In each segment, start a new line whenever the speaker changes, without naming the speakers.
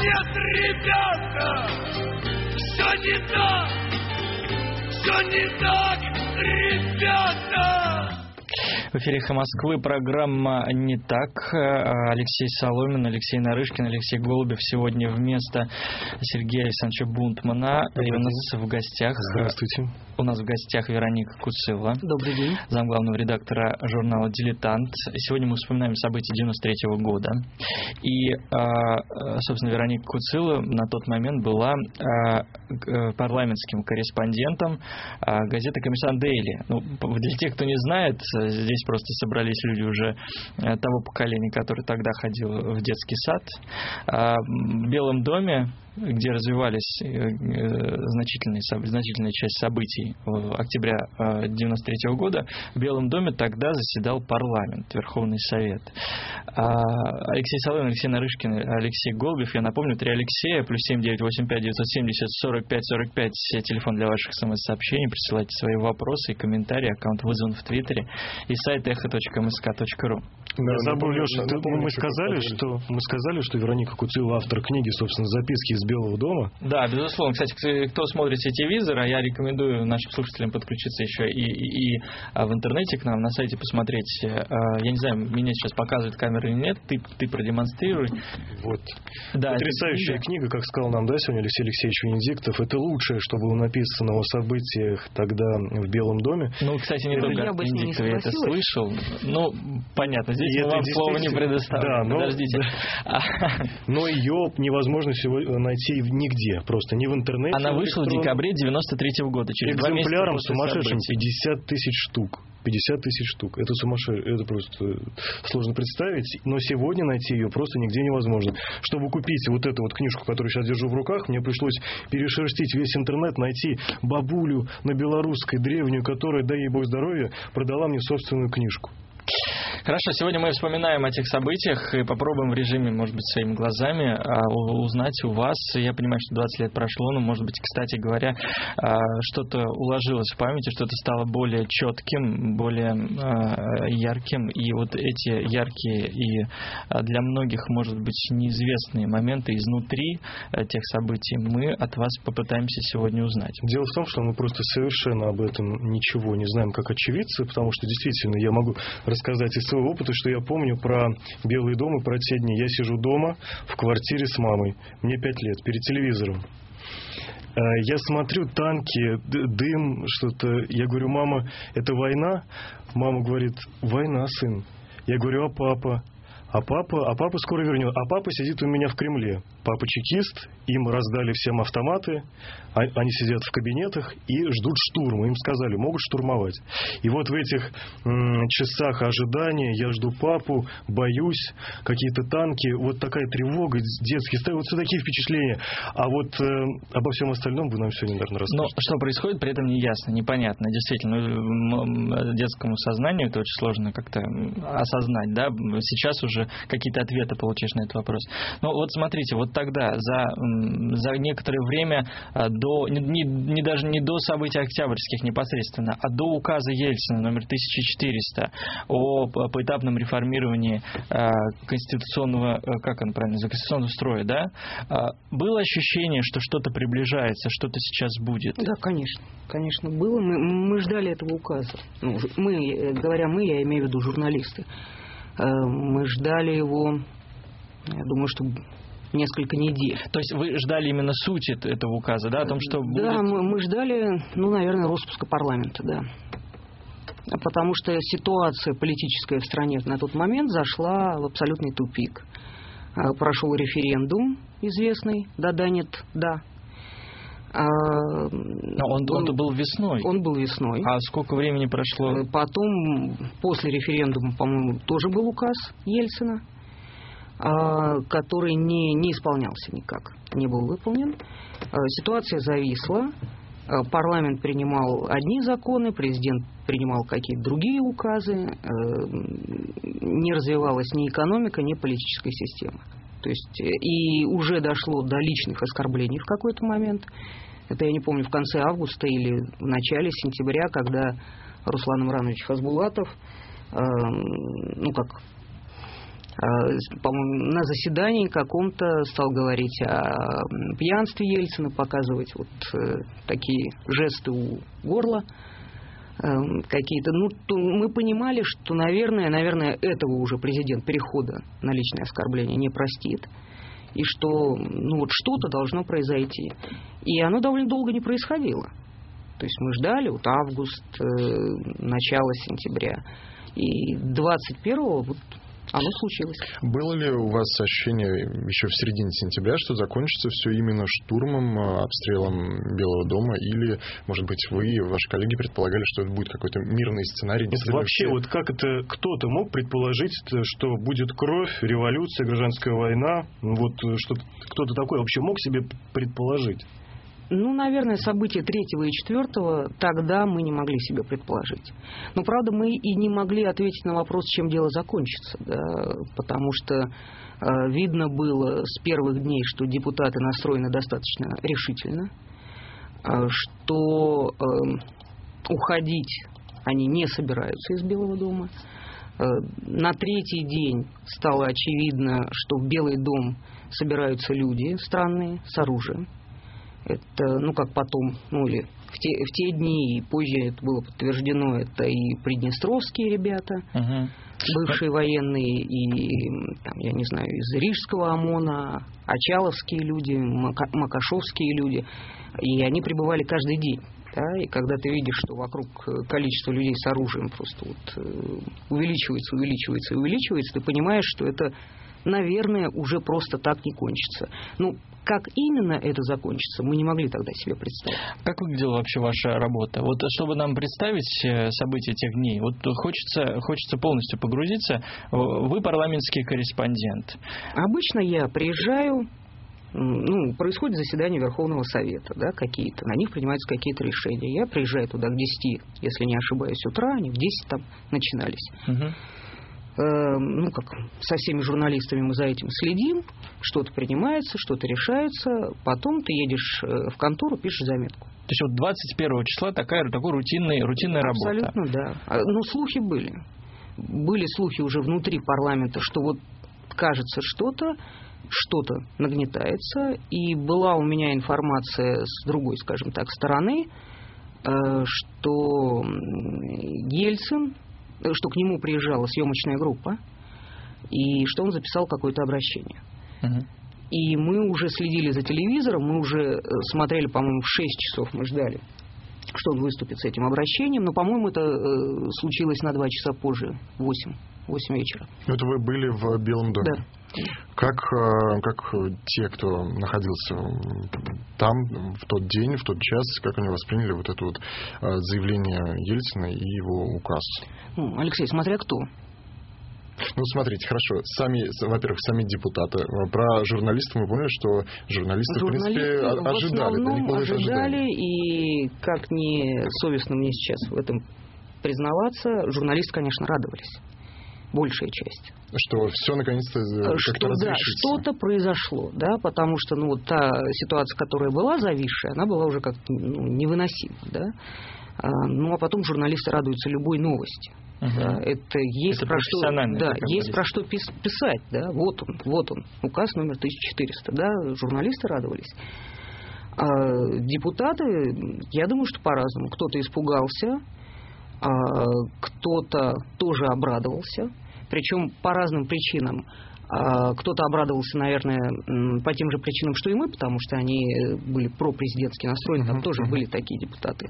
Нет, ребята, все не так, ребята.
В эфире «Эхо Москвы» программа «Не так». Алексей Соломин, Алексей Нарышкин, Алексей Голубев сегодня вместо Сергея Александровича Бунтмана. И у нас в гостях...
Здравствуйте.
У нас в гостях Вероника Куцилла.
Добрый день.
Замглавного редактора журнала «Дилетант». Сегодня мы вспоминаем события 93-го года. И, собственно, Вероника Куцилла на тот момент была парламентским корреспондентом газеты «Коммерсант Дейли». Ну, для тех, кто не знает, здесь просто собрались люди уже того поколения, которое тогда ходило в детский сад. В Белом доме, где развивались значительная часть событий октября 1993 года, в Белом доме тогда заседал парламент, Верховный Совет. Алексей Соломин, Алексей Нарышкин, Алексей Голубев. Я напомню, 3 Алексея, плюс 7985 970 45 45, телефон для ваших смс-сообщений. Присылайте свои вопросы и комментарии. Аккаунт вызван в Твиттере и сайт echo.msk.ru.
Я забыл, Леша, мы сказали, что Вероника Куцилла автор книги, собственно, «Записки из Белого дома». Да,
безусловно. Кстати, кто смотрит телевизор, а я рекомендую нашим слушателям подключиться еще и в интернете к нам, на сайте посмотреть. Я не знаю, меня сейчас показывает камера или нет, ты продемонстрируй.
Вот. Да, потрясающая книга, как сказал нам, сегодня Алексей Алексеевич Венедиктов. Это лучшее, что было написано о событиях тогда в Белом доме.
Ну, кстати, не только от Венедиктова я это слышал. Ну, понятно, здесь мы вам слово не предоставим.
Да,
подождите.
Но ее невозможно сегодня найти нигде, просто не в интернете.
Она вышла в декабре 93-го года, через 2 месяца
экземпляром сумасшедшим 50 тысяч штук. 50 тысяч штук. Это сумасшедшее, это просто сложно представить. Но сегодня найти ее просто нигде невозможно. Чтобы купить вот эту вот книжку, которую сейчас держу в руках, мне пришлось перешерстить весь интернет, найти бабулю на белорусской древнюю, которая, дай ей бог здоровья, продала мне собственную книжку.
Хорошо, сегодня мы вспоминаем о тех событиях и попробуем в режиме, может быть, своими глазами узнать у вас. Я понимаю, что 20 лет прошло, но, может быть, кстати говоря, что-то уложилось в памяти, что-то стало более четким, более ярким. И вот эти яркие и для многих, может быть, неизвестные моменты изнутри тех событий мы от вас попытаемся сегодня узнать.
Дело в том, что мы просто совершенно об этом ничего не знаем, как очевидцы, потому что действительно я могу рассказать из своего опыта, что я помню про Белый дом и про те дни. Я сижу дома в квартире с мамой. Мне 5 лет, перед телевизором. Я смотрю танки, дым, что-то. Я говорю: мама, это война? Мама говорит: война, сын. Я говорю: а папа? А папа скоро вернет. А папа сидит у меня в Кремле. Папа чекист, им раздали всем автоматы, они сидят в кабинетах и ждут штурма. Им сказали, могут штурмовать. И вот в этих часах ожидания я жду папу, боюсь, какие-то танки, вот такая тревога, детский страх, вот все такие впечатления. А вот обо всем остальном вы нам сегодня, наверное, расскажете.
Но что происходит, при этом не ясно, непонятно. Действительно, детскому сознанию это очень сложно как-то осознать, да? Сейчас уже какие-то ответы получаешь на этот вопрос. Но вот смотрите, вот тогда, за некоторое время, даже не до событий октябрьских непосредственно, а до указа Ельцина номер 1400 о поэтапном реформировании конституционного, как он правильно, конституционного строя, да, было ощущение, что что-то приближается, что-то сейчас будет?
Да, конечно. Конечно, было. Мы ждали этого указа. Ну, я имею в виду журналисты. Мы ждали его, я думаю, что несколько недель.
То есть вы ждали именно сути этого указа, да, о том, что будет...
Да, мы ждали, наверное, распуска парламента, да. Потому что ситуация политическая в стране на тот момент зашла в абсолютный тупик. Прошел референдум известный, да, нет, да.
Он был весной.
Он был весной.
А сколько времени прошло?
Потом, после референдума, по-моему, тоже был указ Ельцина, который не исполнялся никак, не был выполнен. Ситуация зависла. Парламент принимал одни законы, президент принимал какие-то другие указы. Не развивалась ни экономика, ни политическая система. То есть, и уже дошло до личных оскорблений в какой-то момент. Это я не помню, в конце августа или в начале сентября, когда Руслан Имранович Хасбулатов, По-моему, на заседании каком-то стал говорить о пьянстве Ельцина, показывать вот такие жесты у горла какие-то. Мы понимали, что, наверное, этого уже президент перехода на личное оскорбление не простит. И что вот что-то должно произойти. И оно довольно долго не происходило. То есть мы ждали вот август, начало сентября. И 21-го вот оно случилось.
Было ли у вас ощущение еще в середине сентября, что закончится все именно штурмом, обстрелом Белого дома? Или, может быть, вы и ваши коллеги предполагали, что это будет какой-то мирный сценарий?
Вообще, вот как это кто-то мог предположить, что будет кровь, революция, гражданская война? Вот что кто-то такой вообще мог себе предположить?
Наверное, события 3-го и 4-го тогда мы не могли себе предположить. Но, правда, мы и не могли ответить на вопрос, чем дело закончится. Да, потому что видно было с первых дней, что депутаты настроены достаточно решительно, что уходить они не собираются из Белого дома. На 3-й день стало очевидно, что в Белый дом собираются люди странные с оружием. Это, как потом, или в те дни и позже это было подтверждено, это и приднестровские ребята, бывшие военные, и, я не знаю, из Рижского ОМОНа, очаловские люди, макашовские люди, и они прибывали каждый день. Да, и когда ты видишь, что вокруг количество людей с оружием просто увеличивается, ты понимаешь, что это, наверное, уже просто так не кончится. Как именно это закончится, мы не могли тогда себе представить.
Как выглядела вообще ваша работа? Вот чтобы нам представить события тех дней, вот хочется полностью погрузиться. Вы парламентский корреспондент.
Обычно я приезжаю, происходит заседание Верховного Совета, да, какие-то, на них принимаются какие-то решения. Я приезжаю туда к 10, если не ошибаюсь, утра, они в 10 там начинались. Со всеми журналистами мы за этим следим, что-то принимается, что-то решается, потом ты едешь в контору, пишешь заметку.
То есть вот 21 числа такой рутинная работа.
Абсолютно, да. Слухи были. Были слухи уже внутри парламента, что вот кажется что-то нагнетается, и была у меня информация с другой, скажем так, стороны, что Ельцин, что к нему приезжала съемочная группа, и что он записал какое-то обращение. И мы уже следили за телевизором, мы уже смотрели, по-моему, в 6 часов мы ждали, что он выступит с этим обращением, но, по-моему, это случилось на 2 часа позже, в 8 вечера.
Это вы были в Белом доме?
Да.
Как те, кто находился там в тот день, в тот час, как они восприняли вот это вот заявление Ельцина и его указ?
Алексей, смотря кто.
Смотрите, хорошо. Во-первых, сами депутаты. Про журналистов мы поняли, что журналисты, в принципе, ожидали. И, как не совестно мне сейчас в этом признаваться, журналисты, конечно, радовались. Большая часть. Что все наконец-то как-то разрешится.
Да, что-то произошло, да, потому что та ситуация, которая была зависшая, она была уже как-то невыносима, да. А потом журналисты радуются любой новости. Да, это есть про что, да, есть про что писать, да. Вот он, указ номер 1400, да, журналисты радовались. А депутаты, я думаю, что по-разному. Кто-то испугался, кто-то тоже обрадовался, причем по разным причинам. Кто-то обрадовался, наверное, по тем же причинам, что и мы, потому что они были пропрезидентски настроены, там тоже были такие депутаты.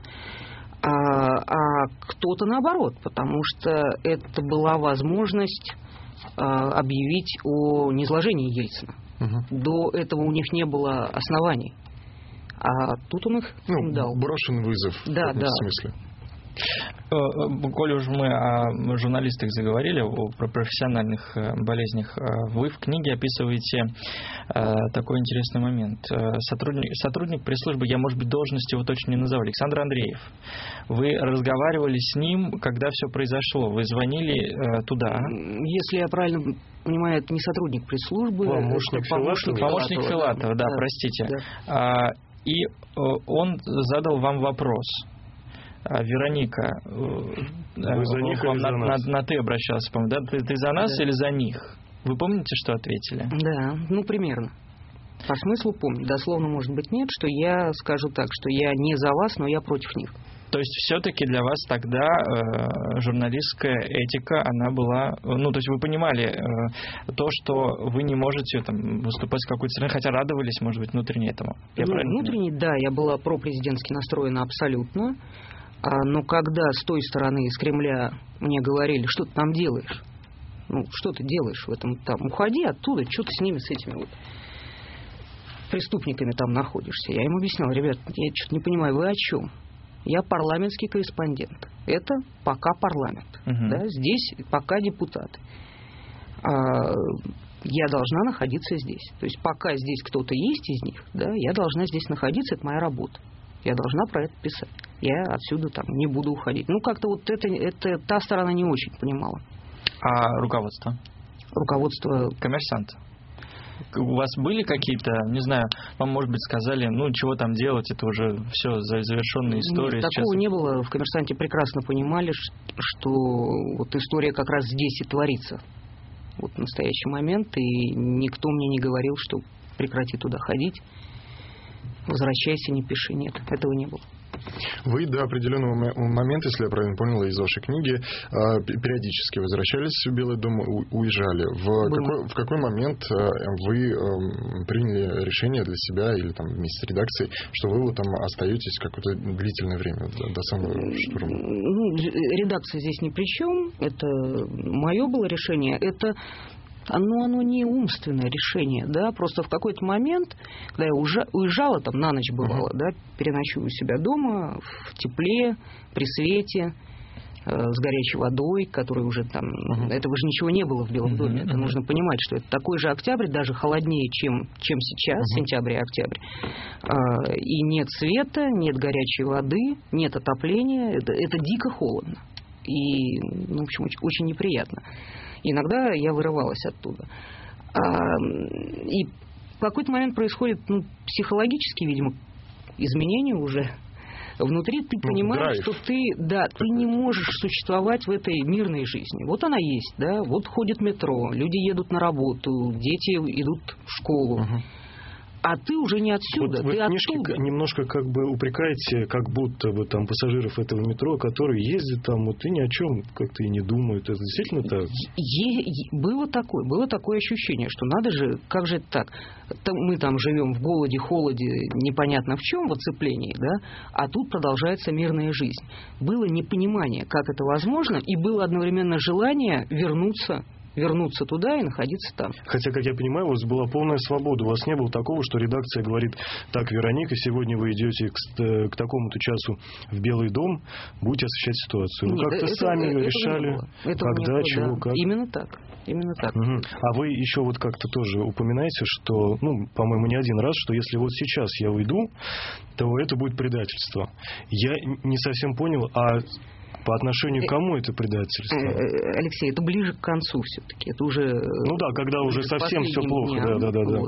А кто-то наоборот, потому что это была возможность объявить о низложении Ельцина. До этого у них не было оснований. А тут он их дал.
Брошен вызов в каком смысле.
Коль уж мы о журналистах заговорили, про профессиональных болезнях, вы в книге описываете такой интересный момент. Сотрудник пресс-службы, я, может быть, должность его точно не назову, Александр Андреев. Вы разговаривали с ним, когда все произошло, вы звонили туда.
Если я правильно понимаю, это не сотрудник пресс-службы,
помощник
Филатова, да, простите. Да. И он задал вам вопрос. Вероника,
вы за них
вам на «ты» обращался, по-моему, да? Ты за нас или за них? Вы помните, что ответили?
Да, примерно. По смыслу помню. Дословно, может быть, нет, что я скажу так, что я не за вас, но я против них.
То есть все-таки для вас тогда журналистская этика, она была... то есть вы понимали то, что вы не можете выступать с какой-то стороны, хотя радовались, может быть, внутренне этому.
Внутренне, да, я была пропрезидентски настроена абсолютно. Но когда с той стороны, из Кремля, мне говорили, что ты там делаешь? Что ты делаешь в этом там? Уходи оттуда, что ты с ними, с этими преступниками там находишься? Я им объяснял, ребят, я что-то не понимаю, вы о чем? Я парламентский корреспондент. Это пока парламент. Да? Здесь пока депутаты. Я должна находиться здесь. То есть пока здесь кто-то есть из них, да, я должна здесь находиться, это моя работа. Я должна про это писать. Я отсюда не буду уходить. Как-то это та сторона не очень понимала.
А руководство?
Руководство...
Коммерсант. У вас были какие-то, не знаю, вам, может быть, сказали, чего там делать, это уже все завершенная история.
Нет, такого не было. В «Коммерсанте» прекрасно понимали, что история как раз здесь и творится. В настоящий момент. И никто мне не говорил, что прекрати туда ходить, возвращайся, не пиши. Нет, этого не было.
Вы до определенного момента, если я правильно понял из вашей книги, периодически возвращались в Белый дом, уезжали. В какой момент вы приняли решение для себя или вместе с редакцией, что вы остаетесь какое-то длительное время до самого штурма?
Редакция здесь ни при чем. Это мое было решение. Это оно не умственное решение, да, просто в какой-то момент, когда я уезжала, на ночь бывало, да, переночую у себя дома, в тепле, при свете, с горячей водой, которой уже этого же ничего не было в Белом доме, это нужно понимать, что это такой же октябрь, даже холоднее, чем сейчас, сентябрь и октябрь, и нет света, нет горячей воды, нет отопления, это дико холодно, и, в общем, очень неприятно. Иногда я вырывалась оттуда. И в какой-то момент происходит психологические, видимо, изменения уже. Внутри ты понимаешь, что ты не можешь существовать в этой мирной жизни. Вот она есть, да, вот ходит метро, люди едут на работу, дети идут в школу. А ты уже не отсюда,
вы
ты
в книжке
оттуда.
Немножко упрекаете, как будто бы пассажиров этого метро, которые ездят и ни о чем как-то и не думают. Это действительно так?
Было такое ощущение, что надо же, как же это так? Мы живем в голоде, холоде, непонятно в чем, в оцеплении, да? А тут продолжается мирная жизнь. Было непонимание, как это возможно, и было одновременно желание вернуться туда и находиться там.
Хотя, как я понимаю, у вас была полная свобода. У вас не было такого, что редакция говорит: так, Вероника, сегодня вы идете к такому-то часу в Белый дом, будете освещать ситуацию. Вы как-то сами решали, когда, чего, как.
Именно так.
А вы еще как-то тоже упоминаете, что, по-моему, не один раз, что если сейчас я уйду, то это будет предательство. Я не совсем понял, по отношению к кому это предательство?
Алексей, это ближе к концу все-таки. Это уже...
когда уже совсем все плохо.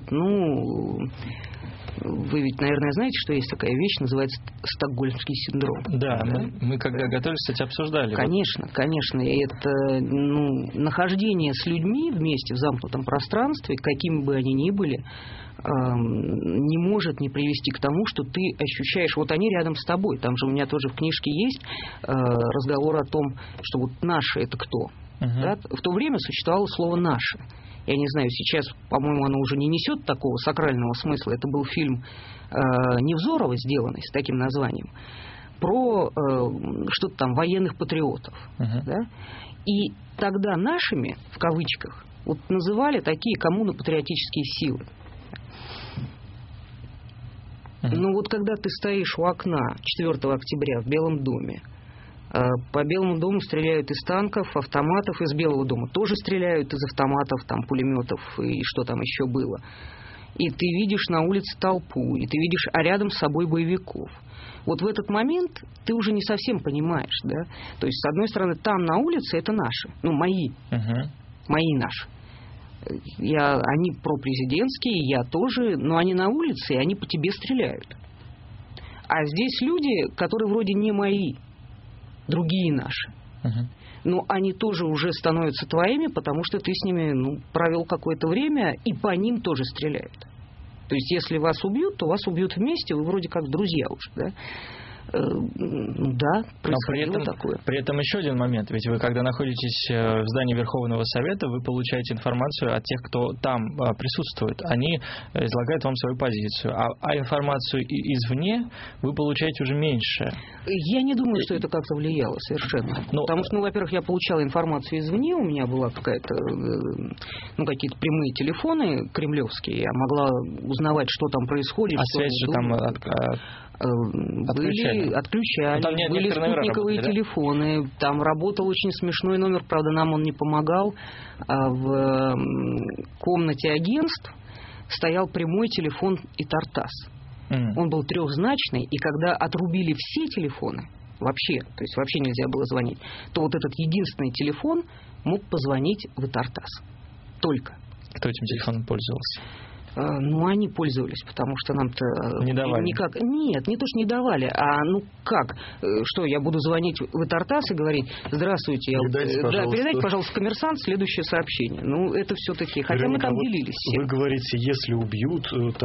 Да.
Вы ведь, наверное, знаете, что есть такая вещь, называется стокгольмский синдром.
Да, мы когда готовились, кстати, обсуждали.
Конечно. И это нахождение с людьми вместе в замкнутом пространстве, какими бы они ни были, не может не привести к тому, что ты ощущаешь, они рядом с тобой. Там же у меня тоже в книжке есть разговор о том, что наши это кто. Да? В то время существовало слово «наше». Я не знаю, сейчас, по-моему, оно уже не несет такого сакрального смысла. Это был фильм Невзорова, сделанный с таким названием, про что-то военных патриотов. Да? И тогда нашими, в кавычках, называли такие коммуно-патриотические силы. Когда ты стоишь у окна 4 октября в Белом доме, по Белому дому стреляют из танков, автоматов, из Белого дома тоже стреляют из автоматов, пулеметов и что там еще было. И ты видишь на улице толпу, и ты видишь рядом с собой боевиков. В этот момент ты уже не совсем понимаешь, да? То есть, с одной стороны, там на улице это наши, мои, мои наши. Они пропрезидентские, я тоже, но они на улице, и они по тебе стреляют. А здесь люди, которые вроде не мои, другие наши. но они тоже уже становятся твоими, потому что ты с ними провел какое-то время, и по ним тоже стреляют. То есть, если вас убьют, то вас убьют вместе, вы вроде как друзья уже, да? Да, происходило такое.
При этом еще один момент. Ведь вы, когда находитесь в здании Верховного Совета, вы получаете информацию от тех, кто там присутствует. Они излагают вам свою позицию. А информацию извне вы получаете уже меньше.
Я не думаю, что это как-то влияло совершенно. Потому что, во-первых, я получала информацию извне, у меня была какие-то прямые телефоны кремлевские, я могла узнавать, что там происходит.
А связь же там
отключали. Были спутниковые телефоны. Там работал очень смешной номер, правда, нам он не помогал. В комнате агентств стоял прямой телефон и Тартас. Он был трехзначный, и когда отрубили все телефоны, вообще, то есть вообще нельзя было звонить, то вот этот единственный телефон мог позвонить в Тартас. Только.
Кто этим телефоном пользовался?
Они пользовались, потому что нам-то
не давали.
Никак. Нет, не то, что не давали, как? Что, я буду звонить в Тартас и говорить: здравствуйте, передайте, пожалуйста, «Коммерсант» следующее сообщение. Это все-таки, хотя мы там делились.
Вы говорите, если убьют,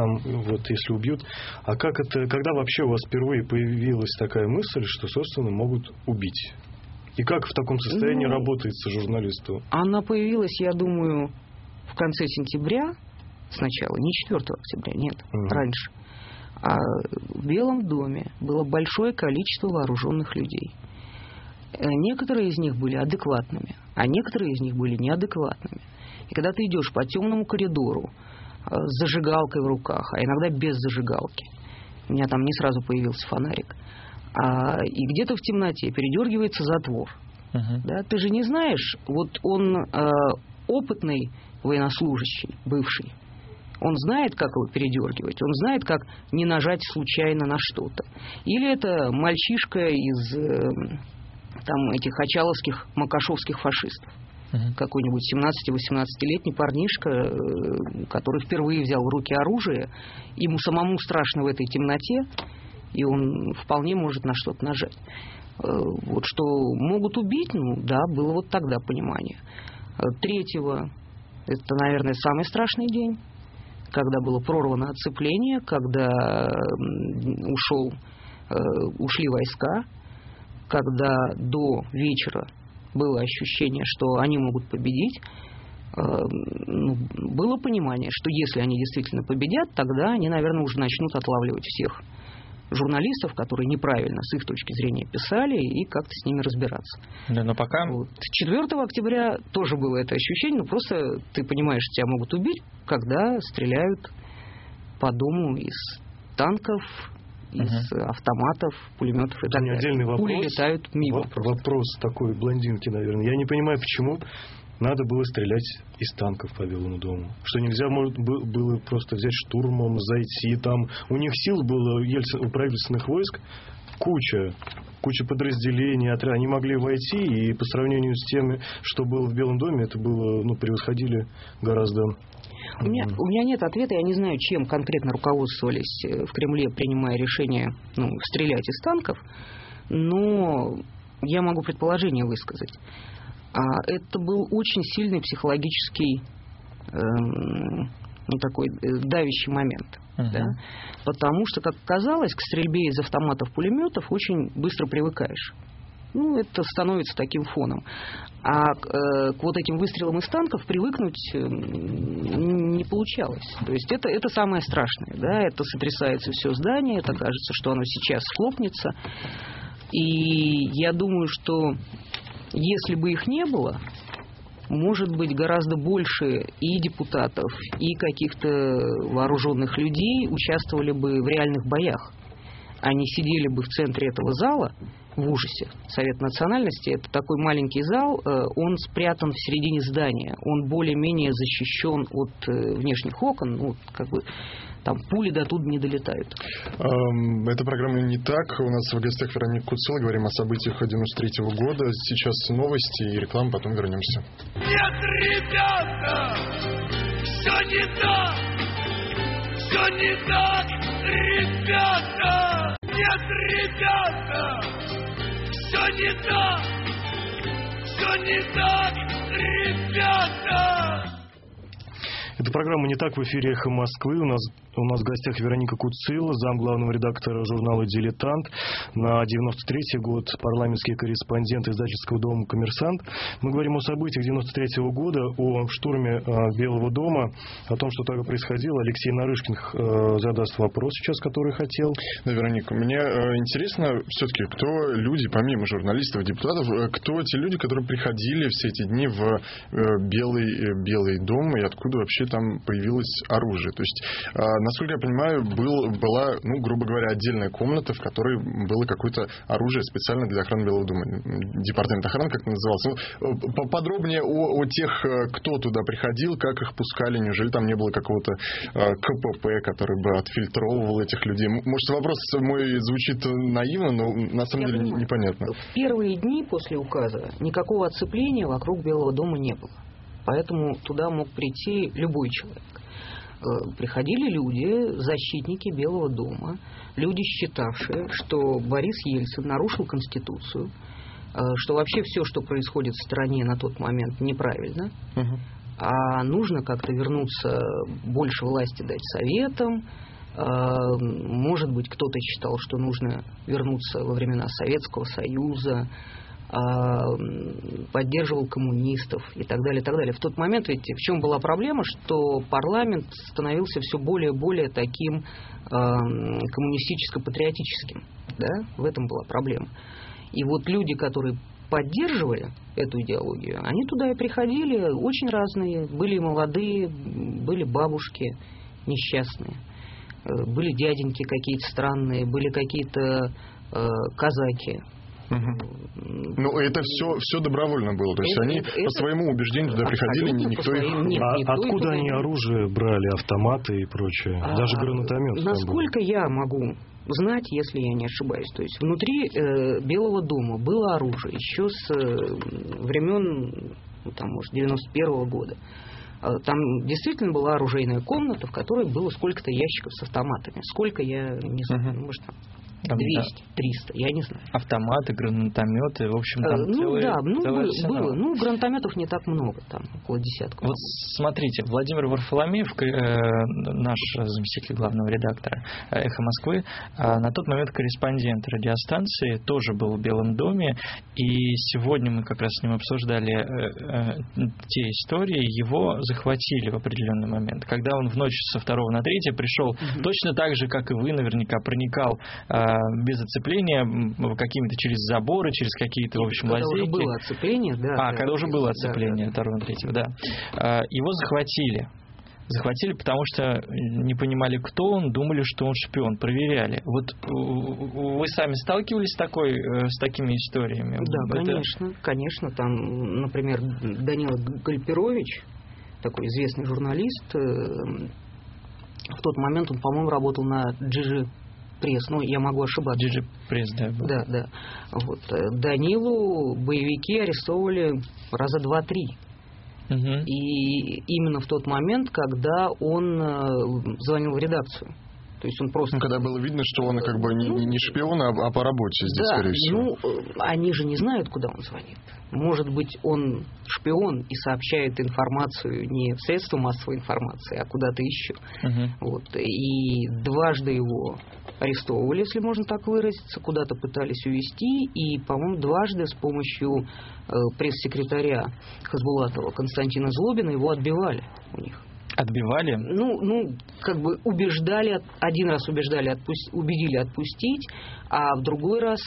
а как это, когда вообще у вас впервые появилась такая мысль, что, собственно, могут убить? И как в таком состоянии работает журналисту?
Она появилась, я думаю, в конце сентября. Сначала, не 4 октября, нет, раньше. А в Белом доме было большое количество вооруженных людей. Некоторые из них были адекватными, а некоторые из них были неадекватными. И когда ты идешь по темному коридору с зажигалкой в руках, а иногда без зажигалки, у меня там не сразу появился фонарик, и где-то в темноте передергивается затвор. Да, ты же не знаешь, вот он опытный военнослужащий, бывший, он знает, как его передергивать, он знает, как не нажать случайно на что-то. Или это мальчишка из этих очаловских, макашовских фашистов. Какой-нибудь 17-18-летний парнишка, который впервые взял в руки оружие, ему самому страшно в этой темноте, и он вполне может на что-то нажать. Вот что могут убить, да, было вот тогда понимание. 3-го, это, наверное, самый страшный день, когда было прорвано оцепление, когда ушли войска, когда до вечера было ощущение, что они могут победить. Было понимание, что если они действительно победят, тогда они, наверное, уже начнут отлавливать всех журналистов, которые неправильно с их точки зрения писали, и как-то с ними разбираться.
Да, но пока...
4 октября тоже было это ощущение, но просто ты понимаешь, что тебя могут убить, когда стреляют по дому из танков, из автоматов, пулеметов и так далее.
Отдельный вопрос.
Пули летают мимо.
Вопрос такой блондинки, наверное. Я не понимаю, почему надо было стрелять из танков по Белому дому. Что нельзя было просто взять штурмом, зайти там. У них сил было, у правительственных войск, куча подразделений, они могли войти, и по сравнению с тем, что было в Белом доме, это было, превосходили гораздо.
У меня нет ответа, я не знаю, чем конкретно руководствовались в Кремле, принимая решение стрелять из танков, но я могу предположение высказать. Это был очень сильный психологический такой давящий момент. Да? Потому что, как оказалось, к стрельбе из автоматов-пулеметов очень быстро привыкаешь. Это становится таким фоном. А к вот этим выстрелам из танков привыкнуть не получалось. То есть это самое страшное. Да? Это сотрясается все здание, это кажется, что оно сейчас схлопнется. И я думаю, что если бы их не было, может быть, гораздо больше и депутатов, и каких-то вооруженных людей участвовали бы в реальных боях. Они сидели бы в центре этого зала в ужасе. Совет национальности – это такой маленький зал, он спрятан в середине здания. Он более-менее защищен от внешних окон, там пули до туда не долетают.
Эта программа «Не так». У нас в гостях Вероника Куцилл. Говорим о событиях 93-го года. Сейчас новости и реклама, потом вернемся.
Нет, ребята, все не так. Все не так, ребята. Нет, ребята, все не так. Все не так, ребята!
Эта программа «Не так» в эфире «Эхо Москвы». У нас в гостях Вероника Куцила, зам главного редактора журнала «Дилетант». На 93-й год парламентский корреспондент издательского дома «Коммерсант». Мы говорим о событиях 93-го года, о штурме Белого дома, о том, что тогда происходило. Алексей Нарышкин задаст вопрос сейчас, который хотел.
Да, Вероника, мне интересно все-таки, кто люди, помимо журналистов, депутатов, кто те люди, которые приходили все эти дни в Белый дом, и откуда вообще там появилось оружие. То есть, насколько я понимаю, была, грубо говоря, отдельная комната, в которой было какое-то оружие специально для охраны Белого дома. Департамент охраны, как это назывался. Поподробнее о тех, кто туда приходил, как их пускали. Неужели там не было какого-то КПП, который бы отфильтровывал этих людей? Может, вопрос мой звучит наивно, но на самом деле непонятно.
В первые дни после указа никакого оцепления вокруг Белого дома не было. Поэтому туда мог прийти любой человек. Приходили люди, защитники Белого дома, люди, считавшие, что Борис Ельцин нарушил Конституцию, что вообще все, что происходит в стране на тот момент, неправильно, а нужно как-то вернуться, больше власти дать советам. Может быть, кто-то считал, что нужно вернуться во времена Советского Союза, поддерживал коммунистов и так далее, и так далее. В тот момент ведь в чем была проблема, что парламент становился все более и более таким коммунистическо-патриотическим. Да? В этом была проблема. И вот люди, которые поддерживали эту идеологию, они туда и приходили, очень разные. Были молодые, были бабушки несчастные, были дяденьки какие-то странные, были какие-то казаки.
Ну, это все добровольно было. То есть они по своему убеждению туда приходили, никто их...
Откуда они оружие брали, автоматы и прочее? Даже гранатомет?
Насколько я могу знать, если я не ошибаюсь. То есть внутри Белого дома было оружие еще с времен, там, может, 91-го года. Там действительно была оружейная комната, в которой было сколько-то ящиков с автоматами. Сколько, я не знаю, может, там 200, 300, я не знаю.
Автоматы, гранатометы, в общем, там целый
было. Ну, гранатометов не так много, там около десятка.
Вот смотрите, Владимир Варфоломеев, наш заместитель главного редактора «Эхо Москвы», на тот момент корреспондент радиостанции, тоже был в Белом доме, и сегодня мы как раз с ним обсуждали те истории, его захватили в определенный момент. Когда он в ночь со 2 на 3 пришел, точно так же, как и вы, наверняка, проникал без оцепления, какими-то через заборы, через какие-то, в общем, лазейки.
Когда уже было оцепление, да.
Когда уже было оцепление 2 на 3, да. Его захватили. Захватили, потому что не понимали, кто он, думали, что он шпион, проверяли. Вот вы сами сталкивались с такими историями?
Да, конечно. Там, например, Данила Гальперович, такой известный журналист, в тот момент он, по-моему, работал на GG Пресс, я могу ошибаться.
GG Пресс, да.
Да. Вот. Данилу боевики арестовывали раза 2-3. И именно в тот момент, когда он звонил в редакцию. То есть он просто...
Когда было видно, что он как бы не шпион, а по работе здесь, скорее всего.
Они же не знают, куда он звонит. Может быть, он шпион и сообщает информацию не в средства массовой информации, а куда-то еще. Вот. И дважды его арестовывали, если можно так выразиться, куда-то пытались увезти, и, по-моему, дважды с помощью пресс-секретаря Хасбулатова Константина Злобина его отбивали у них.
Отбивали?
Как бы убеждали, один раз убедили отпустить, а в другой раз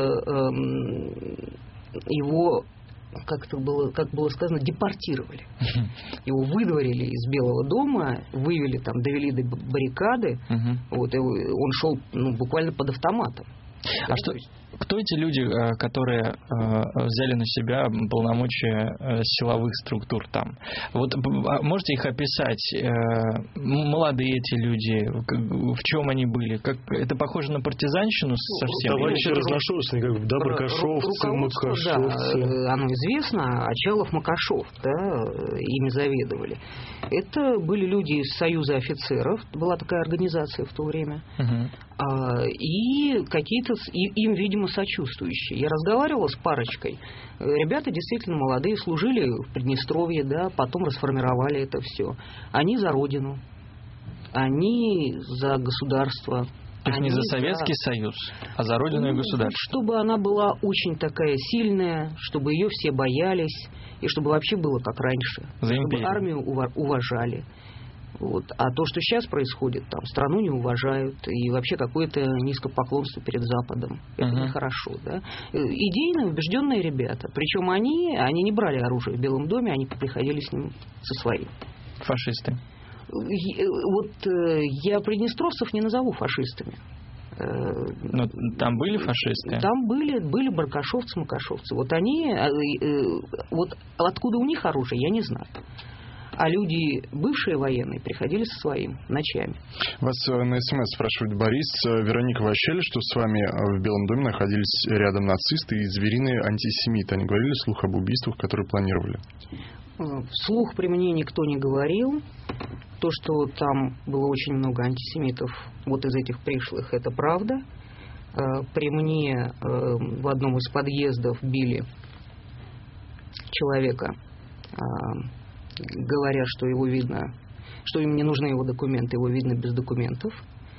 его, как было сказано, депортировали. Его выдворили из Белого дома, вывели там, довели до баррикады, вот, и он шел буквально под автоматом.
Кто эти люди, которые взяли на себя полномочия силовых структур там? Вот можете их описать? Молодые эти люди, в чем они были? Это похоже на партизанщину совсем?
Товарищи разношерстные, как баркашовцы, макашовцы.
Да, оно известно, Очалов-Макашов, да, ими заведовали. Это были люди из Союза офицеров, была такая организация в то время. И какие-то, им, видимо, абсолютно сочувствующие. Я разговаривала с парочкой. Ребята действительно молодые, служили в Приднестровье, да, потом расформировали это все. Они за родину, они за государство.
То есть не за Советский Союз, а за родину и государство.
Чтобы она была очень такая сильная, чтобы ее все боялись, и чтобы вообще было как раньше. Чтобы армию уважали. Вот. А то, что сейчас происходит, там страну не уважают, и вообще какое-то низкопоклонство перед Западом. Это нехорошо. Да? Идейно убежденные ребята. Причем они не брали оружие в Белом доме, они приходили с ним со своим.
Фашисты.
Вот я приднестровцев не назову фашистами.
Но там были фашисты?
Там были баркашовцы, макашовцы. Вот они, вот откуда у них оружие, я не знаю. А люди, бывшие военные, приходили со своим ночами.
Вас на СМС спрашивает Борис. Вероника, вы ощущали, что с вами в Белом доме находились рядом нацисты и звериные антисемиты? Они говорили вслух об убийствах, которые планировали?
Вслух при мне никто не говорил. То, что там было очень много антисемитов, вот из этих пришлых, это правда. При мне в одном из подъездов били человека, говоря, что его видно, что им не нужны его документы, его видно без документов.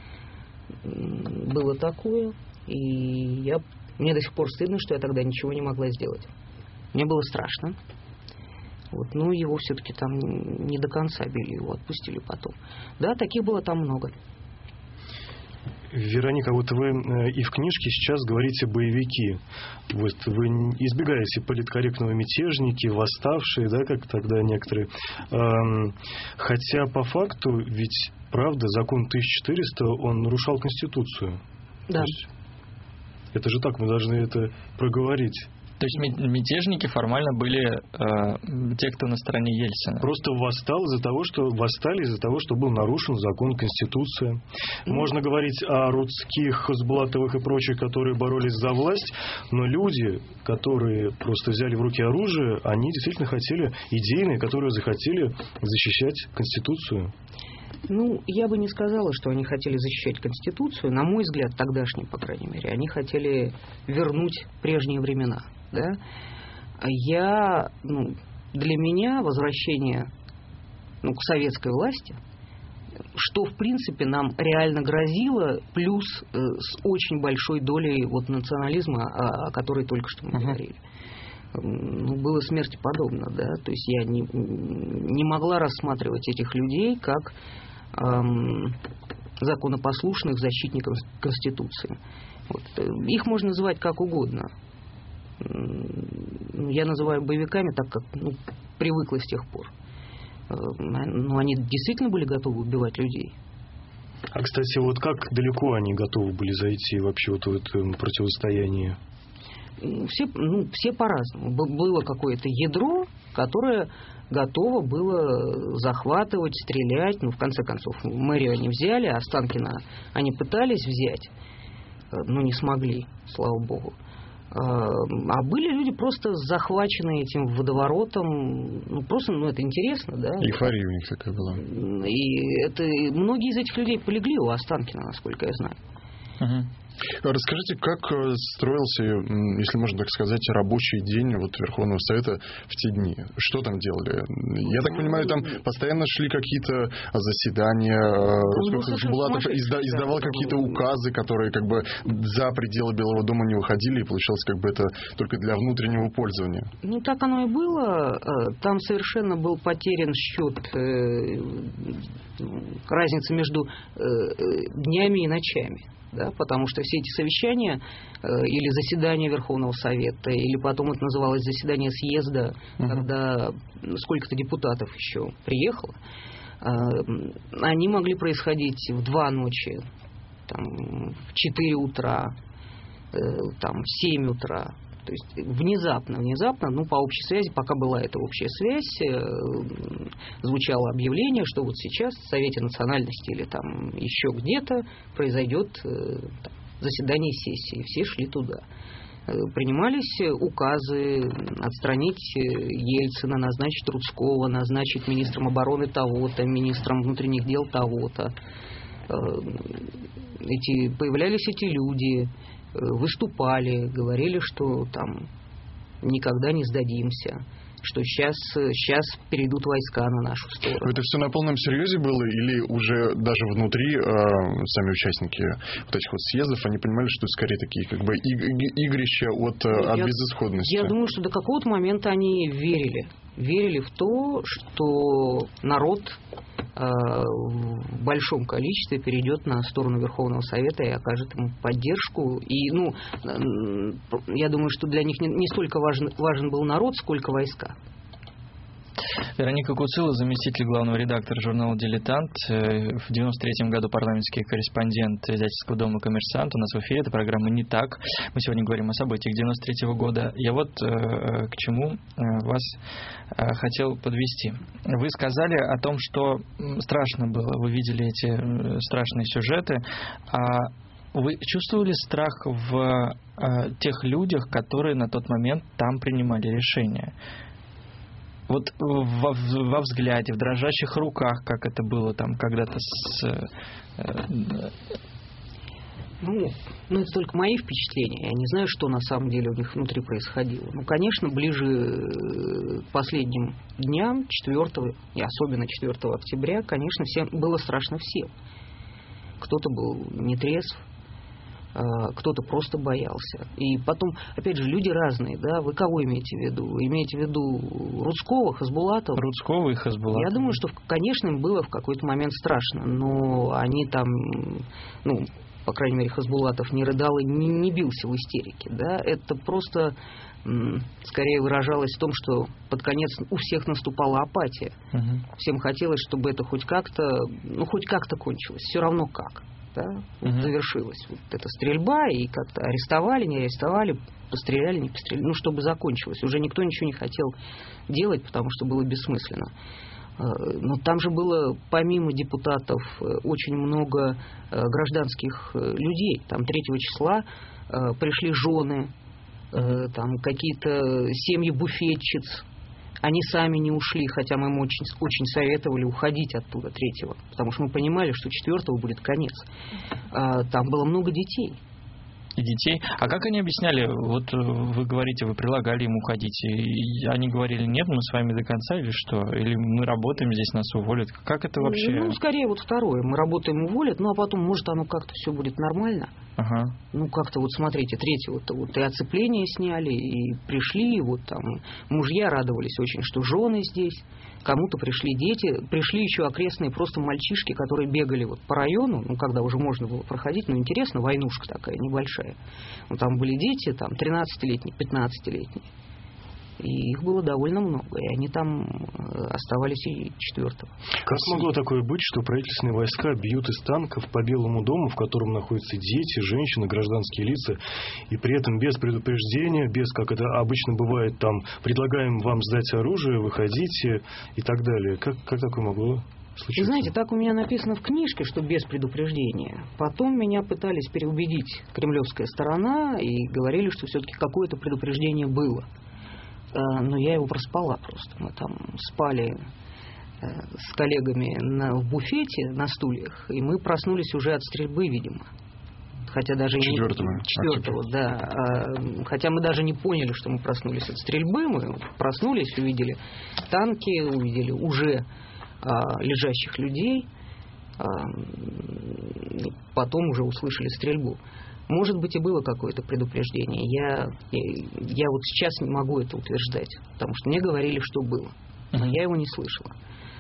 Было такое, и мне до сих пор стыдно, что я тогда ничего не могла сделать. Мне было страшно. Вот, но его все-таки там не до конца били, его отпустили потом. Да, таких было там много.
Вероника, вот вы и в книжке сейчас говорите боевики. Вот вы избегаете политкорректного мятежники, восставшие, да, как тогда некоторые. Хотя по факту, ведь правда, закон 1400, он нарушал Конституцию.
Да.
Это же так, мы должны это проговорить.
То есть мятежники формально были те, кто на стороне Ельцина.
Просто восстали из-за того, что был нарушен закон, Конституция. Можно говорить о Рудских, Хасбулатовых и прочих, которые боролись за власть, но люди, которые просто взяли в руки оружие, они действительно хотели, идейные, которые захотели защищать Конституцию.
Ну, я бы не сказала, что они хотели защищать Конституцию. На мой взгляд, тогдашний, по крайней мере, они хотели вернуть прежние времена. Да? Для меня возвращение к советской власти, что, в принципе, нам реально грозило, плюс с очень большой долей национализма, о которой только что мы говорили. Было смерти подобно, да, то есть я не могла рассматривать этих людей как законопослушных защитников Конституции. Вот. Их можно называть как угодно. Я называю боевиками так, как привыкла с тех пор. Но они действительно были готовы убивать людей.
А, кстати, вот как далеко они готовы были зайти вообще в это противостояние?
Все по-разному. Было какое-то ядро, которое готово было захватывать, стрелять. В конце концов, мэрию они взяли, а Останкино они пытались взять, но не смогли, слава богу. А были люди просто захвачены этим водоворотом. Это интересно, да?
Эйфория у них такая была.
И многие из этих людей полегли у Останкина, насколько я знаю.
Расскажите, как строился, если можно так сказать, рабочий день Верховного Совета в те дни? Что там делали? Я так понимаю, там постоянно шли какие-то заседания, Хасбулатов издавал какие-то указы, которые за пределы Белого дома не выходили, и получалось это только для внутреннего пользования.
Так оно и было. Там совершенно был потерян счет разницы между днями и ночами. Да, потому что все эти совещания или заседания Верховного Совета, или потом это называлось заседание съезда, когда сколько-то депутатов еще приехало, они могли происходить в 2 ночи, в 4 утра, в 7 утра. То есть внезапно, по общей связи, пока была эта общая связь, звучало объявление, что вот сейчас в Совете национальности или еще где-то произойдет заседание сессии. Все шли туда. Принимались указы отстранить Ельцина, назначить Рудского, назначить министром обороны того-то, министром внутренних дел того-то. Появлялись эти люди. выступали, говорили, что там никогда не сдадимся, что сейчас перейдут войска на нашу сторону.
Это все на полном серьезе было или уже даже внутри сами участники вот этих вот съездов, они понимали, что это скорее такие как бы игрища от безысходности?
Я думаю, что до какого-то момента они верили в то, что народ в большом количестве перейдет на сторону Верховного Совета и окажет ему поддержку. И, я думаю, что для них не столько важен был народ, сколько войска.
Вероника Куцило, заместитель главного редактора журнала «Дилетант», в 93-м году парламентский корреспондент издательского дома «Коммерсант». У нас в эфире эта программа «Не так». Мы сегодня говорим о событиях 93-го года. Я вот к чему вас хотел подвести. Вы сказали о том, что страшно было, вы видели эти страшные сюжеты, а вы чувствовали страх в тех людях, которые на тот момент там принимали решения? Вот во взгляде, в дрожащих руках, как это было там когда-то
это только мои впечатления. Я не знаю, что на самом деле у них внутри происходило. Конечно, ближе к последним дням, 4 и особенно 4 октября, конечно, всем было страшно всем. Кто-то был нетрезв, кто-то просто боялся. И потом, опять же, люди разные, да? Вы кого имеете в виду? Вы имеете в виду Рудского, Хасбулатова?
Рудского и Хасбулатова.
Я думаю, что, конечно, им было в какой-то момент страшно, но они там, по крайней мере, Хасбулатов не рыдал и не бился в истерике, да? Это просто скорее выражалось в том, что под конец у всех наступала апатия. Всем хотелось, чтобы это хоть как-то кончилось. Все равно как. Да, завершилась вот эта стрельба, и как-то арестовали, не арестовали, постреляли, не постреляли, чтобы закончилось. Уже никто ничего не хотел делать, потому что было бессмысленно. Но там же было, помимо депутатов, очень много гражданских людей. Там 3 числа пришли жены, там какие-то семьи буфетчиц. Они сами не ушли, хотя мы им очень советовали уходить оттуда 3-го, потому что мы понимали, что 4-го будет конец. Там было много детей.
И детей. А как они объясняли? Вот вы говорите, вы предлагали им уходить, и они говорили: нет, мы с вами до конца, или что? Или мы работаем здесь, нас уволят? Как это вообще?
Скорее вот второе. Мы работаем, уволят, а потом, может, оно как-то все будет нормально.
Ага.
Как-то вот смотрите, 3-го-то вот и оцепление сняли, и пришли, вот там мужья радовались очень, что жены здесь. Кому-то пришли дети, пришли еще окрестные просто мальчишки, которые бегали вот по району, когда уже можно было проходить, интересно, войнушка такая небольшая. Там были дети, там 13-летние, 15-летние. И их было довольно много, и они там оставались и 4-го.
Как могло такое быть, что правительственные войска бьют из танков по Белому дому, в котором находятся дети, женщины, гражданские лица, и при этом без предупреждения, без, как это обычно бывает, там, предлагаем вам сдать оружие, выходите и так далее. Как такое могло случиться?
Вы знаете, так у меня написано в книжке, что без предупреждения. Потом меня пытались переубедить кремлевская сторона и говорили, что все-таки какое-то предупреждение было. Но я его проспала просто. Мы там спали с коллегами в буфете на стульях, и мы проснулись уже от стрельбы, видимо. Хотя даже 4-го, да. Хотя мы даже не поняли, что мы проснулись от стрельбы. Мы проснулись, увидели танки, увидели уже лежащих людей, потом уже услышали стрельбу. Может быть, и было какое-то предупреждение. Я вот сейчас не могу это утверждать, потому что мне говорили, что было, но я его не слышала.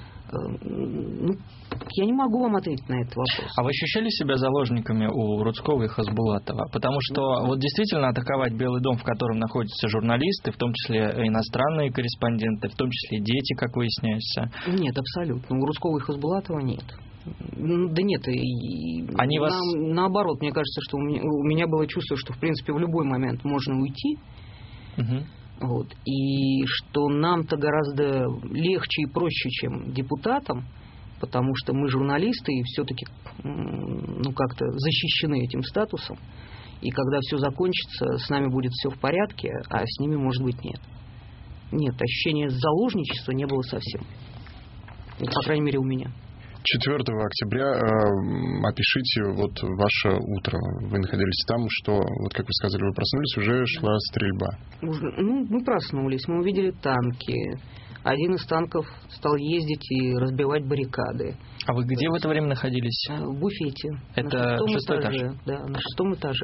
Я не могу вам ответить на этот вопрос.
А вы ощущали себя заложниками у Рудского и Хасбулатова? Потому что вот действительно атаковать Белый дом, в котором находятся журналисты, в том числе иностранные корреспонденты, в том числе дети, как выясняется.
Нет, абсолютно. У Рудского и Хасбулатова нет. Да нет,
они вас...
наоборот, мне кажется, что у меня было чувство, что в принципе в любой момент можно уйти. Вот, и что нам-то гораздо легче и проще, чем депутатам, потому что мы журналисты и все-таки как-то защищены этим статусом. И когда все закончится, с нами будет все в порядке, а с ними, может быть, нет. Нет, ощущения заложничества не было совсем. По крайней мере, у меня.
4 октября опишите вот ваше утро. Вы находились там, что, вот как вы сказали, вы проснулись, уже шла стрельба.
Мы проснулись, мы увидели танки. Один из танков стал ездить и разбивать баррикады.
А вы где в это время находились?
В буфете.
Это
на
6-й этаж?
Да, на 6-м этаже.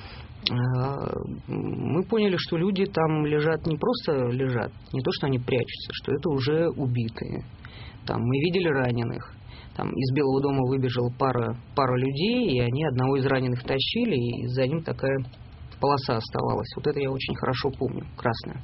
Мы поняли, что люди там лежат, не просто лежат, не то, что они прячутся, что это уже убитые. Там мы видели раненых. Там из Белого дома выбежала пара людей, и они одного из раненых тащили, и за ним такая полоса оставалась. Вот это я очень хорошо помню, красная.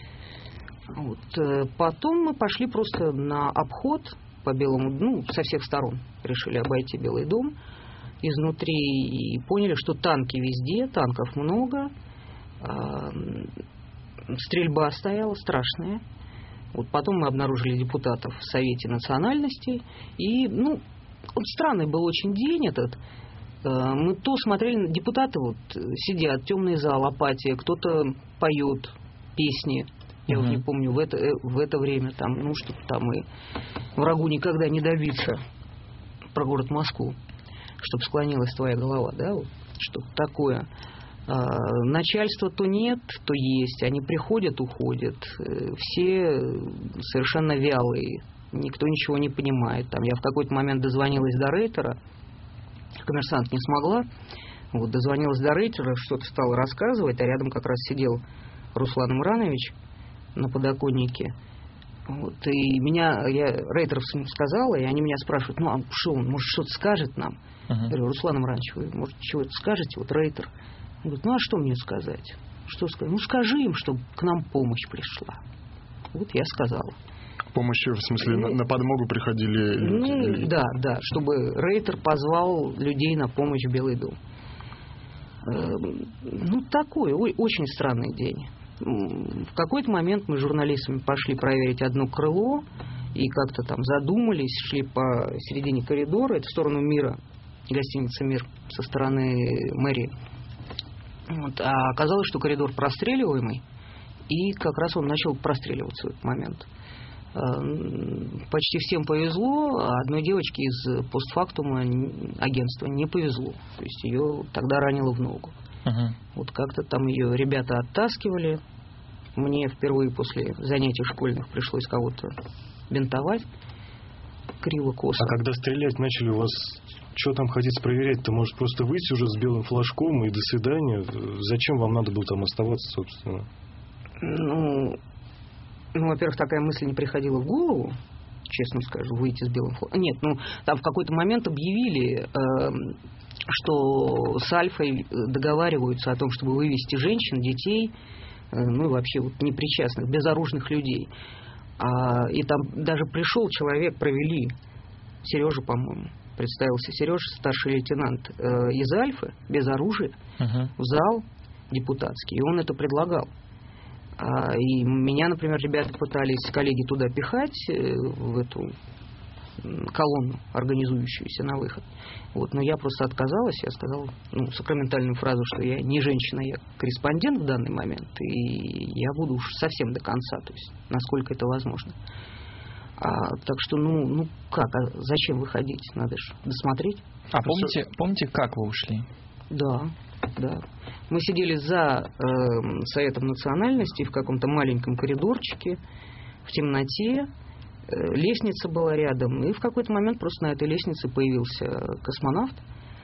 Вот. Потом мы пошли просто на обход по Белому, со всех сторон решили обойти Белый дом изнутри и поняли, что танки везде, танков много, стрельба стояла страшная. Вот потом мы обнаружили депутатов в Совете национальностей. И, странный был очень день этот. Мы то смотрели, депутаты вот сидят, темный зал, апатия, кто-то поет песни. Я вот не помню, в это время там, что-то там и врагу никогда не добиться про город Москву, чтобы склонилась твоя голова, да, вот, что-то такое. Начальства то нет, то есть. Они приходят, уходят. Все совершенно вялые. Никто ничего не понимает. Там я в какой-то момент дозвонилась до рейтера. Коммерсант не смогла. Вот, дозвонилась до рейтера, что-то стала рассказывать, а рядом как раз сидел Руслан Имранович на подоконнике. Вот, и я рейтеровцам сказала, и они меня спрашивают, а что он, может, что-то скажет нам? Я говорю, Руслан Имранович, вы, может, чего-то скажете? Вот рейтер. Он говорит, а что мне сказать? Что сказать? Скажи им, чтобы к нам помощь пришла. Вот я сказала.
Помощь, в смысле, на подмогу приходили люди?
Да, чтобы рейтер позвал людей на помощь в Белый дом. Такой, очень странный день. В какой-то момент мы с журналистами пошли проверить одно крыло, и как-то там задумались, шли по середине коридора, это в сторону Мира, гостиница «Мир», со стороны мэрии. Вот. А оказалось, что коридор простреливаемый, и как раз он начал простреливаться в этот момент. Почти всем повезло, а одной девочке из постфактума агентства не повезло. То есть ее тогда ранило в ногу. Вот как-то там ее ребята оттаскивали. Мне впервые после занятий школьных пришлось кого-то бинтовать. Криво-косо.
А когда стрелять начали, у вас что там ходить проверять-то? Может, просто выйти уже с белым флажком и до свидания? Зачем вам надо было там оставаться, собственно?
Во-первых, такая мысль не приходила в голову, честно скажу, выйти с белым флагом. Нет, там в какой-то момент объявили, что с Альфой договариваются о том, чтобы вывести женщин, детей, и вообще непричастных, безоружных людей. И там даже пришел человек, провели, Сережа, по-моему, представился Сережа, старший лейтенант из Альфы, без оружия, в зал депутатский, и он это предлагал. И меня, например, ребята пытались, коллеги, туда пихать, в эту колонну, организующуюся на выход. Но я просто отказалась, я сказала сакраментальную фразу, что я не женщина, я корреспондент в данный момент, и я буду уж совсем до конца, то есть насколько это возможно. Так что, зачем выходить? Надо же досмотреть.
А помните, как вы ушли?
Да. Мы сидели за Советом национальностей в каком-то маленьком коридорчике, в темноте. Лестница была рядом, и в какой-то момент просто на этой лестнице появился космонавт,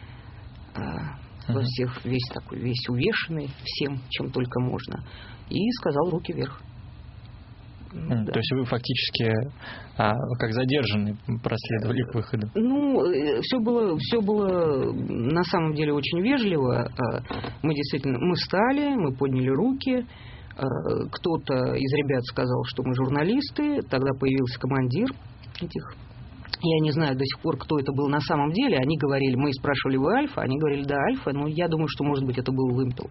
во всех весь увешанный всем, чем только можно, и сказал: руки вверх. Да.
То есть вы фактически как задержанный проследовали к выходу?
Все было на самом деле очень вежливо. Мы встали, мы подняли руки. Кто-то из ребят сказал, что мы журналисты. Тогда появился командир этих. Я не знаю до сих пор, кто это был на самом деле. Они говорили, мы спрашивали, вы Альфа? Они говорили, да, Альфа. Но я думаю, что, может быть, это был Вымпел.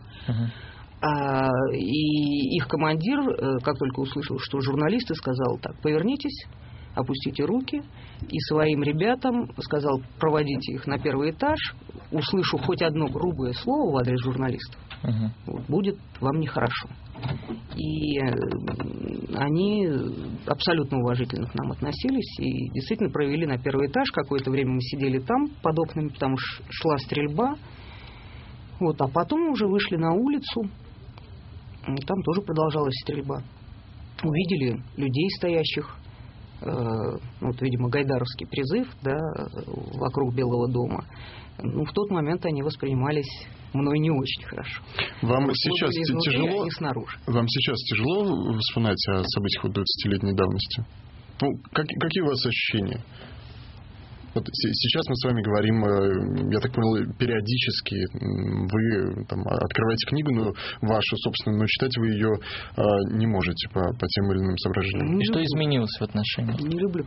И их командир, как только услышал, что журналисты, сказал так: повернитесь, опустите руки, и своим ребятам сказал: проводите их на первый этаж, услышу хоть одно грубое слово в адрес журналистов, будет вам нехорошо. И они абсолютно уважительно к нам относились и действительно провели на первый этаж. Какое-то время мы сидели там под окнами, потому что шла стрельба. Вот, а потом мы уже вышли на улицу, и там тоже продолжалась стрельба. Увидели людей, стоящих, вот, видимо, гайдаровский призыв, да, вокруг Белого дома. Ну, в тот момент они воспринимались мной не очень хорошо.
Вам сейчас тяжело?
И снаружи.
Вам сейчас тяжело вспоминать о событиях 20-летней давности? Ну, какие у вас ощущения? Вот сейчас мы с вами говорим, я так понял, периодически вы там открываете книгу, но вашу собственную, но читать вы ее не можете по тем или иным соображениям.
И что изменилось в отношении?
Не люблю.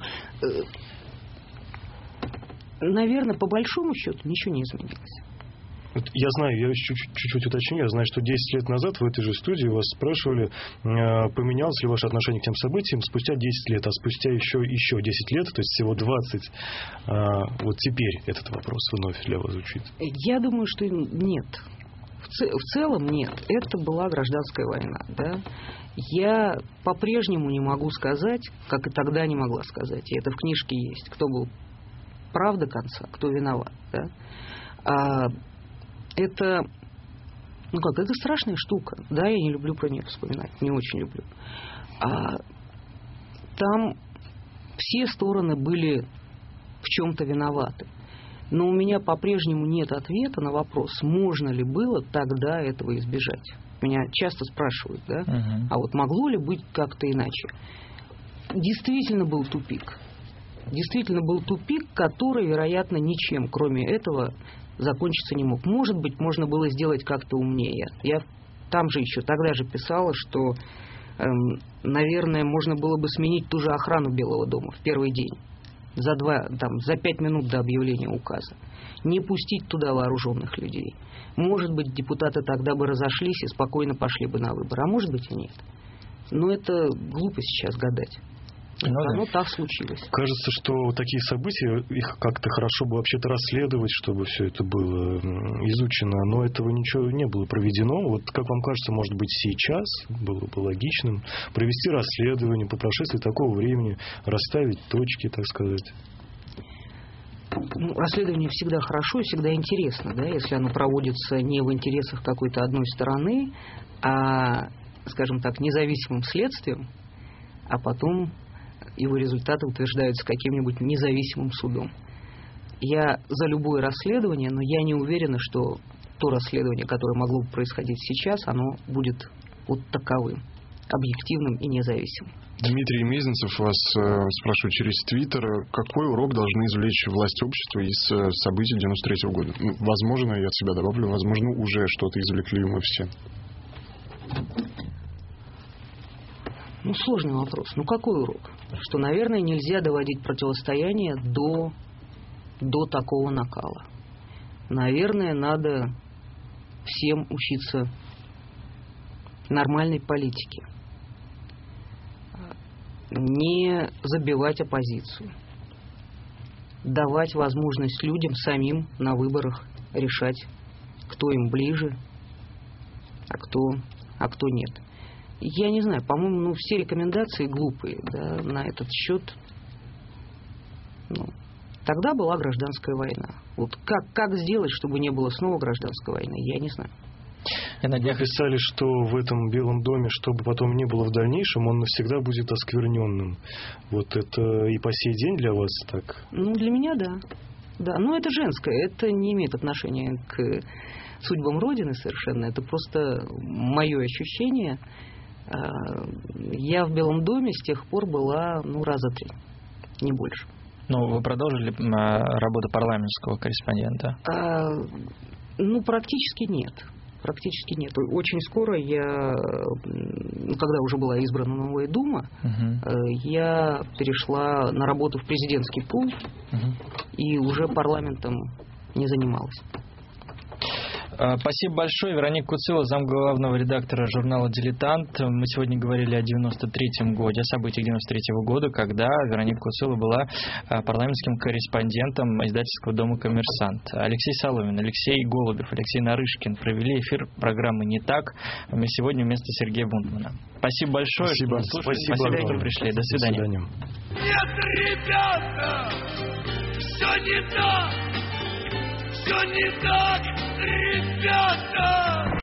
Наверное, по большому счету ничего не изменилось.
Я знаю, я чуть-чуть уточню, я знаю, что 10 лет назад в этой же студии вас спрашивали, поменялось ли ваше отношение к тем событиям спустя 10 лет, а спустя еще 10 лет, то есть всего 20. Вот теперь этот вопрос вновь для вас звучит.
Я думаю, что нет. В целом нет. Это была гражданская война. Да? Я по-прежнему не могу сказать, как и тогда не могла сказать, и это в книжке есть, кто был прав до конца, кто виноват. Да? Это, это страшная штука. Да, я не люблю про нее вспоминать, не очень люблю. Там все стороны были в чем-то виноваты. Но у меня по-прежнему нет ответа на вопрос, можно ли было тогда этого избежать. Меня часто спрашивают, да? А вот могло ли быть как-то иначе? Действительно был тупик. Действительно был тупик, который, вероятно, ничем, кроме этого, закончиться не мог. Может быть, можно было сделать как-то умнее. Я там же еще тогда же писала, что, наверное, можно было бы сменить ту же охрану Белого дома в первый день. За 5 минут до объявления указа. Не пустить туда вооруженных людей. Может быть, депутаты тогда бы разошлись и спокойно пошли бы на выборы. А может быть и нет. Но это глупо сейчас гадать. Оно так случилось.
Кажется, что такие события, их как-то хорошо бы вообще-то расследовать, чтобы все это было изучено, но этого ничего не было проведено. Вот как вам кажется, может быть, сейчас было бы логичным провести расследование по прошествии такого времени, расставить точки, так сказать?
Расследование всегда хорошо и всегда интересно, да, если оно проводится не в интересах какой-то одной стороны, а, скажем так, независимым следствием, а потом его результаты утверждаются каким-нибудь независимым судом. Я за любое расследование, но я не уверена, что то расследование, которое могло бы происходить сейчас, оно будет вот таковым, объективным и независимым.
Дмитрий Мезенцев вас спрашивает через Твиттер, какой урок должны извлечь власти общества из событий 93-го года? Возможно, я от себя добавлю, возможно, уже что-то извлекли мы все.
Сложный вопрос. Какой урок? Что, наверное, нельзя доводить противостояние до такого накала. Наверное, надо всем учиться нормальной политике. Не забивать оппозицию. Давать возможность людям самим на выборах решать, кто им ближе, а кто нет. Я не знаю, по-моему, все рекомендации глупые, да, на этот счет. Тогда была гражданская война. Вот как сделать, чтобы не было снова гражданской войны, я не знаю.
Вы писали, что в этом Белом доме, что бы потом ни было в дальнейшем, он навсегда будет оскверненным. Вот это и по сей день для вас так?
Для меня да. Да, но это женское, это не имеет отношения к судьбам Родины совершенно. Это просто мое ощущение. Я в Белом доме с тех пор была, раза 3, не больше.
Вы продолжили работу парламентского корреспондента?
Практически нет. Практически нет. Очень скоро когда уже была избрана новая Дума, я перешла на работу в президентский пул и уже парламентом не занималась.
Спасибо большое. Вероника Куцило, замглавного редактора журнала «Дилетант». Мы сегодня говорили о 93-м годе, о событиях 93-го года, когда Вероника Куцило была парламентским корреспондентом издательского дома «Коммерсант». Алексей Соломин, Алексей Голубев, Алексей Нарышкин провели эфир программы «Не так». Мы сегодня вместо Сергея Бунтмана. Спасибо большое,
спасибо.
что слушали. Спасибо, что пришли. До свидания.
Нет, ребята, все не так, ребята.